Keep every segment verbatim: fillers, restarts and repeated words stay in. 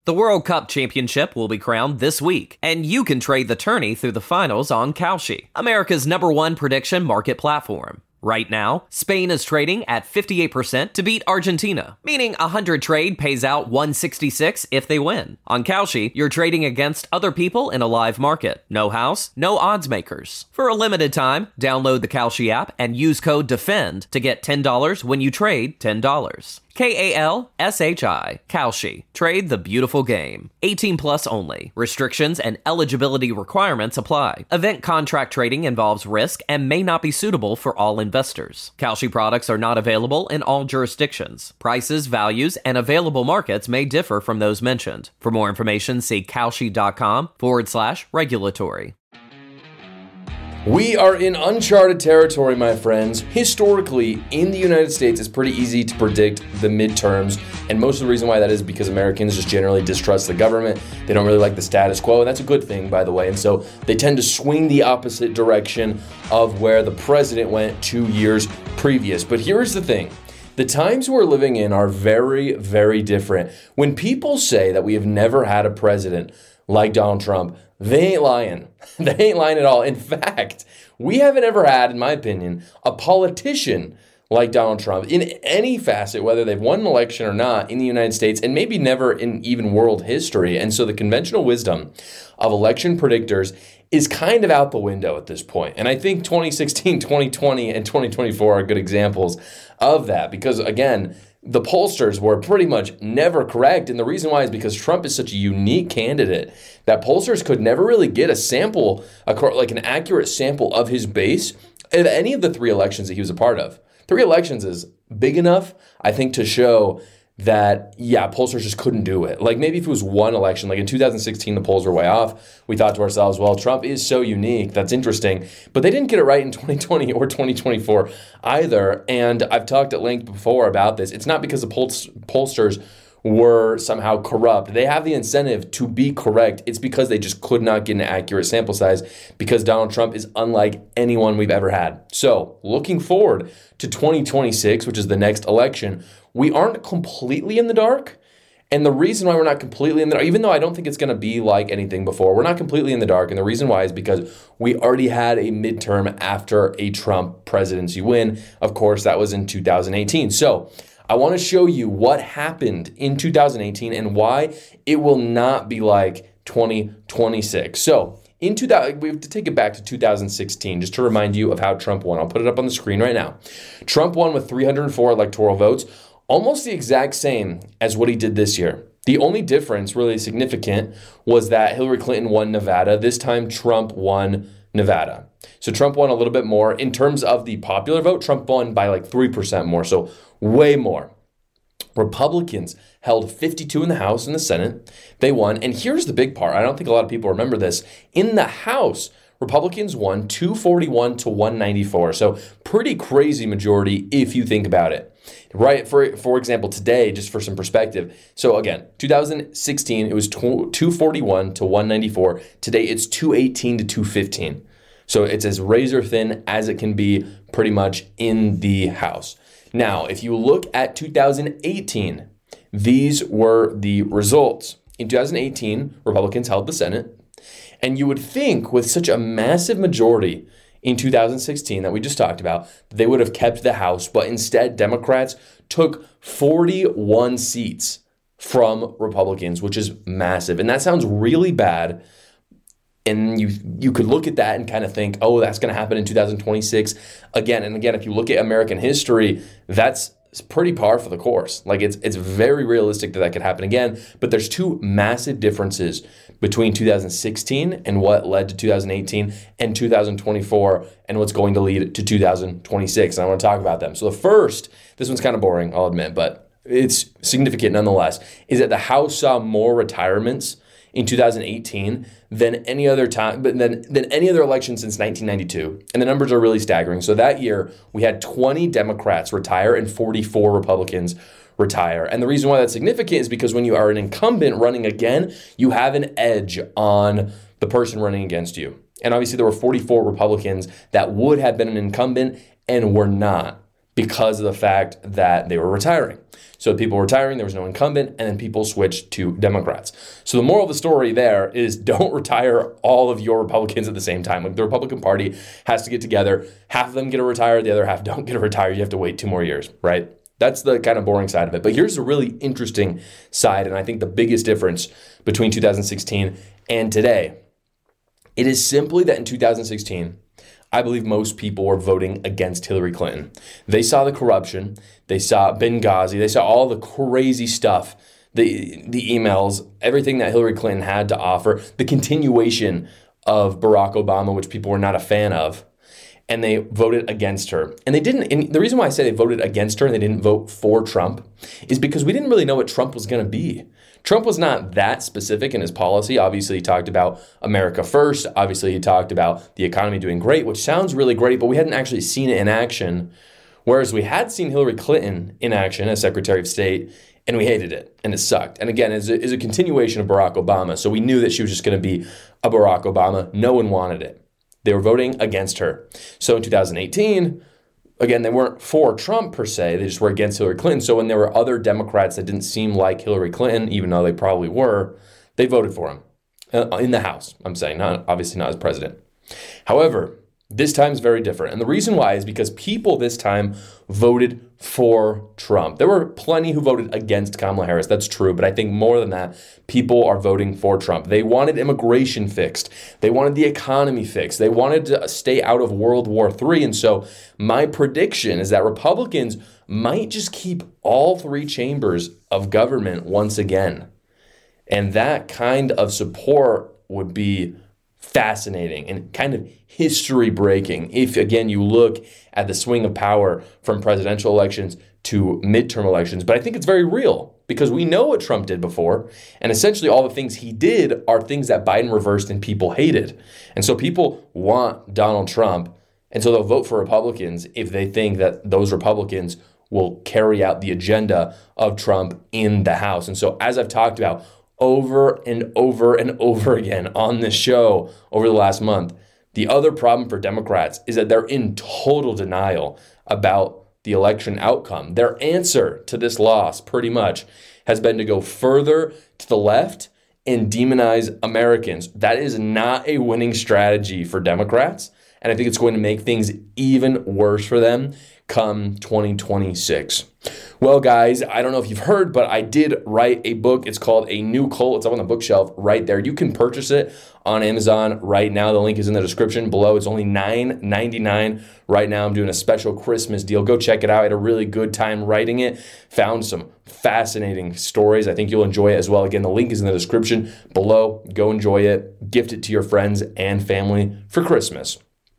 The World Cup Championship will be crowned this week, and you can trade the tourney through the finals on Kalshi, America's number one prediction market platform. Right now, Spain is trading at fifty-eight percent to beat Argentina, meaning a one hundred trade pays out one sixty-six if they win. On Kalshi, you're trading against other people in a live market. No house, no odds makers. For a limited time, download the Kalshi app and use code DEFEND to get ten dollars when you trade ten dollars. K A L S H I, Kalshi. Trade the beautiful game. eighteen plus only. Restrictions and eligibility requirements apply. Event contract trading involves risk and may not be suitable for all investors. Kalshi products are not available in all jurisdictions. Prices, values, and available markets may differ from those mentioned. For more information, see kalshi.com forward slash regulatory. We are in uncharted territory, my friends. Historically, in the United States, it's pretty easy to predict the midterms, and most of the reason why that is because Americans just generally distrust the government. They don't really like the status quo, and that's a good thing, by the way, and so they tend to swing the opposite direction of where the president went two years previous. But here's the thing. The times we're living in are very, very different. When people say that we have never had a president like Donald Trump, they ain't lying. They ain't lying at all. In fact, we haven't ever had, in my opinion, a politician like Donald Trump in any facet, whether they've won an election or not in the United States, and maybe never in even world history. And so the conventional wisdom of election predictors is kind of out the window at this point. And I think twenty sixteen, twenty twenty, and twenty twenty-four are good examples of that because, again, the pollsters were pretty much never correct. And the reason why is because Trump is such a unique candidate that pollsters could never really get a sample, like an accurate sample of his base of any of the three elections that he was a part of. Three elections is big enough, I think, to show that, yeah, pollsters just couldn't do it. Like maybe if it was one election, like in two thousand sixteen, the polls were way off. We thought to ourselves, well, Trump is so unique. That's interesting. But they didn't get it right in twenty twenty or twenty twenty-four either. And I've talked at length before about this. It's not because the poll- pollsters were somehow corrupt. They have the incentive to be correct. It's because they just could not get an accurate sample size because Donald Trump is unlike anyone we've ever had. So looking forward to twenty twenty-six, which is the next election, we aren't completely in the dark. And the reason why we're not completely in the dark, even though I don't think it's going to be like anything before, we're not completely in the dark. And the reason why is because we already had a midterm after a Trump presidency win. Of course, that was in two thousand eighteen. So I want to show you what happened in two thousand eighteen and why it will not be like twenty twenty-six. So in two thousand, we have to take it back to two thousand sixteen just to remind you of how Trump won. I'll put it up on the screen right now. Trump won with three hundred four electoral votes, almost the exact same as what he did this year. The only difference, really significant, was that Hillary Clinton won Nevada. This time, Trump won Nevada. So Trump won a little bit more. In terms of the popular vote, Trump won by like three percent more, so way more. Republicans held fifty-two in the House and the Senate. They won. And here's the big part. I don't think a lot of people remember this. In the House, Republicans won two forty-one to one ninety-four. So pretty crazy majority if you think about it. Right, for for example, today, just for some perspective. So again, two thousand sixteen, it was two forty-one to one ninety-four. Today, it's two eighteen to two fifteen. So it's as razor thin as it can be pretty much in the House. Now, if you look at two thousand eighteen, these were the results. In two thousand eighteen, Republicans held the Senate. And you would think with such a massive majority in two thousand sixteen that we just talked about, they would have kept the House. But instead, Democrats took forty-one seats from Republicans, which is massive. And that sounds really bad. And you you could look at that and kind of think, oh, that's going to happen in two thousand twenty-six. Again and again, if you look at American history, that's pretty par for the course. Like it's it's very realistic that that could happen again. But there's two massive differences between two thousand sixteen and what led to two thousand eighteen and two thousand twenty-four and what's going to lead to two thousand twenty-six. And I want to talk about them. So the first, this one's kind of boring, I'll admit, but it's significant nonetheless, is that the House saw more retirements in two thousand eighteen than any other time, but than, than any other election since nineteen ninety-two. And the numbers are really staggering. So that year, we had twenty Democrats retire and forty-four Republicans retire. And the reason why that's significant is because when you are an incumbent running again, you have an edge on the person running against you. And obviously, there were forty-four Republicans that would have been an incumbent and were not, because of the fact that they were retiring. So people were retiring, there was no incumbent, and then people switched to Democrats. So the moral of the story there is don't retire all of your Republicans at the same time. Like the Republican Party has to get together. Half of them get to retire, the other half don't get to retire. You have to wait two more years, right? That's the kind of boring side of it. But here's a really interesting side, and I think the biggest difference between two thousand sixteen and today. It is simply that in two thousand sixteen, I believe most people were voting against Hillary Clinton. They saw the corruption, they saw Benghazi, they saw all the crazy stuff, the the emails, everything that Hillary Clinton had to offer, the continuation of Barack Obama, which people were not a fan of, and they voted against her. And they didn't, and the reason why I say they voted against her and they didn't vote for Trump is because we didn't really know what Trump was going to be. Trump was not that specific in his policy. Obviously, he talked about America first. Obviously, he talked about the economy doing great, which sounds really great, but we hadn't actually seen it in action. Whereas we had seen Hillary Clinton in action as Secretary of State, and we hated it, and it sucked. And again, it's a, it's a continuation of Barack Obama, so we knew that she was just going to be a Barack Obama. No one wanted it. They were voting against her. So in two thousand eighteen, again, they weren't for Trump per se, they just were against Hillary Clinton. So when there were other Democrats that didn't seem like Hillary Clinton, even though they probably were, they voted for him uh, in the House, I'm saying, not obviously not as president. However, this time is very different. And the reason why is because people this time voted for Trump. There were plenty who voted against Kamala Harris. That's true. But I think more than that, people are voting for Trump. They wanted immigration fixed. They wanted the economy fixed. They wanted to stay out of World War Three. And so my prediction is that Republicans might just keep all three chambers of government once again. And that kind of support would be fascinating and kind of history breaking if, again, you look at the swing of power from presidential elections to midterm elections. But I think it's very real because we know what Trump did before. And essentially all the things he did are things that Biden reversed and people hated. And so people want Donald Trump. And so they'll vote for Republicans if they think that those Republicans will carry out the agenda of Trump in the House. And so as I've talked about over and over and over again on this show over the last month, the other problem for Democrats is that they're in total denial about the election outcome. Their answer to this loss pretty much has been to go further to the left and demonize Americans. That is not a winning strategy for Democrats, and I think it's going to make things even worse for them come twenty twenty-six. Well, guys, I don't know if you've heard, but I did write a book. It's called A New Cult. It's up on the bookshelf right there. You can purchase it on Amazon right now. The link is in the description below. It's only nine ninety-nine right now. I'm doing a special Christmas deal. Go check it out. I had a really good time writing it. Found some fascinating stories. I think you'll enjoy it as well. Again, the link is in the description below. Go enjoy it. Gift it to your friends and family for Christmas.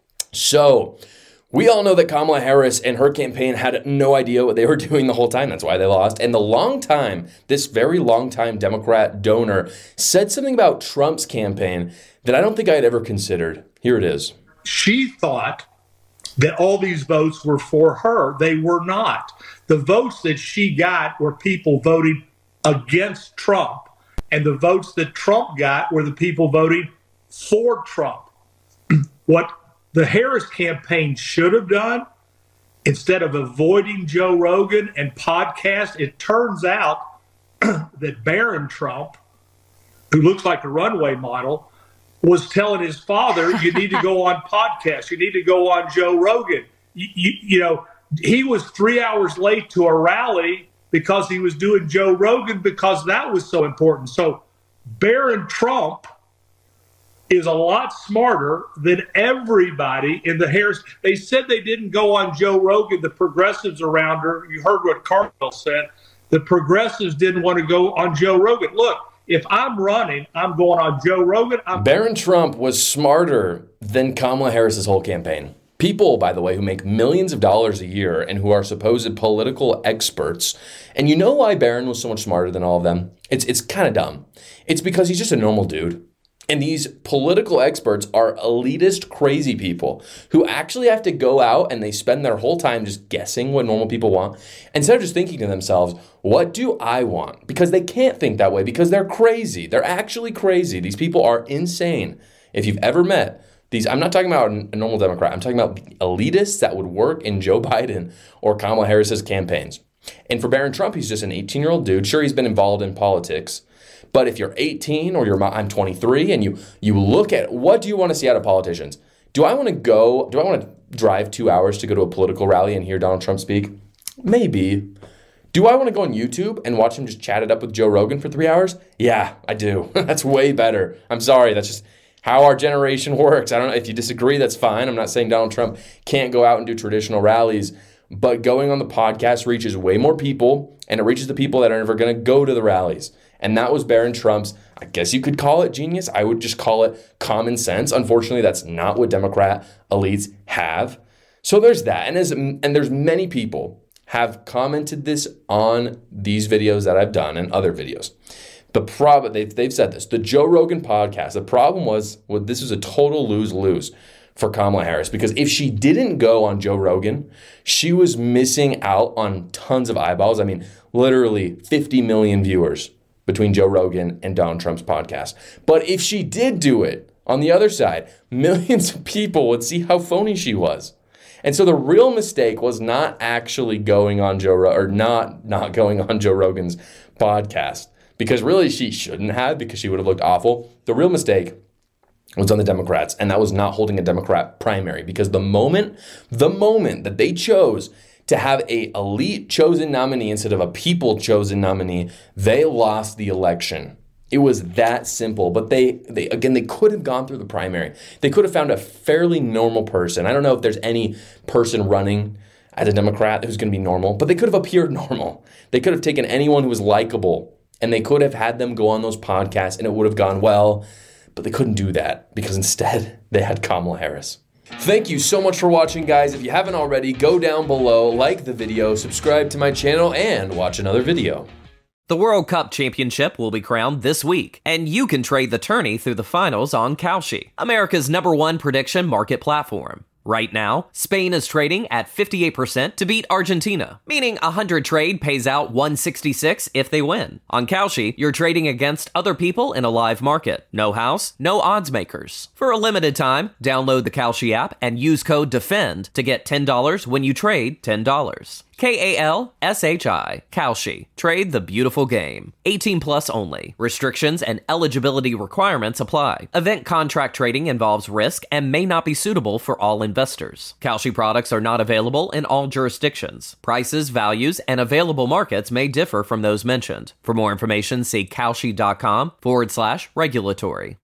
So, we all know that Kamala Harris and her campaign had no idea what they were doing the whole time. That's why they lost. And the long time, this very long time Democrat donor said something about Trump's campaign that I don't think I had ever considered. Here it is. She thought that all these votes were for her. They were not. The votes that she got were people voting against Trump. And the votes that Trump got were the people voting for Trump. What the Harris campaign should have done, instead of avoiding Joe Rogan and podcasts, it turns out that Barron Trump, who looks like a runway model, was telling his father, you need to go on podcasts, you need to go on Joe Rogan. You, you, you know, he was three hours late to a rally because he was doing Joe Rogan because that was so important. So Barron Trump is a lot smarter than everybody in the Harris. They said they didn't go on Joe Rogan, the progressives around her. You heard what Carville said. The progressives didn't want to go on Joe Rogan. Look, if I'm running, I'm going on Joe Rogan. I'm- Barron Trump was smarter than Kamala Harris's whole campaign. People, by the way, who make millions of dollars a year and who are supposed political experts. And you know why Barron was so much smarter than all of them? It's, it's kind of dumb. It's because he's just a normal dude. And these political experts are elitist, crazy people who actually have to go out and they spend their whole time just guessing what normal people want instead of just thinking to themselves, what do I want? Because they can't think that way because they're crazy. They're actually crazy. These people are insane. If you've ever met These, I'm not talking about a normal Democrat. I'm talking about elitists that would work in Joe Biden or Kamala Harris's campaigns. And for Barron Trump, he's just an eighteen-year-old dude. Sure, he's been involved in politics. But if you're eighteen or you're I'm twenty-three and you you look at what do you want to see out of politicians? Do I want to go, do I want to drive two hours to go to a political rally and hear Donald Trump speak? Maybe. Do I want to go on YouTube and watch him just chat it up with Joe Rogan for three hours? Yeah, I do. That's way better. I'm sorry. That's just how our generation works. I don't know. If you disagree, that's fine. I'm not saying Donald Trump can't go out and do traditional rallies, but going on the podcast reaches way more people, and it reaches the people that are never going to go to the rallies. And that was Barron Trump's, I guess you could call it genius. I would just call it common sense. Unfortunately, that's not what Democrat elites have. So there's that. And, as, and there's many people have commented this on these videos that I've done and other videos. The problem, they've, they've said this, the Joe Rogan podcast, the problem was, well, this was a total lose-lose for Kamala Harris, because if she didn't go on Joe Rogan, she was missing out on tons of eyeballs. I mean, literally fifty million viewers between Joe Rogan and Donald Trump's podcast. But if she did do it, on the other side, millions of people would see how phony she was. And so the real mistake was not actually going on Joe or not not going on Joe Rogan's podcast, because really she shouldn't have, because she would have looked awful. The real mistake was on the Democrats, and that was not holding a Democrat primary, because the moment the moment that they chose to have a elite chosen nominee instead of a people chosen nominee, they lost the election. It was that simple. But they, they again, they could have gone through the primary. They could have found a fairly normal person. I don't know if there's any person running as a Democrat who's going to be normal, but they could have appeared normal. They could have taken anyone who was likable, and they could have had them go on those podcasts, and it would have gone well. But they couldn't do that, because instead they had Kamala Harris. Thank you so much for watching, guys. If you haven't already, go down below, like the video, subscribe to my channel, and watch another video. The World Cup Championship will be crowned this week, and you can trade the tourney through the finals on Kalshi, America's number one prediction market platform. Right now, Spain is trading at fifty-eight percent to beat Argentina, meaning a one hundred trade pays out one sixty-six if they win. On Kalshi, you're trading against other people in a live market. No house, no odds makers. For a limited time, download the Kalshi app and use code DEFEND to get ten dollars when you trade ten dollars. K A L S H I, Kalshi. Trade the beautiful game. eighteen plus only. Restrictions and eligibility requirements apply. Event contract trading involves risk and may not be suitable for all investors. Kalshi products are not available in all jurisdictions. Prices, values, and available markets may differ from those mentioned. For more information, see kalshi.com forward slash regulatory.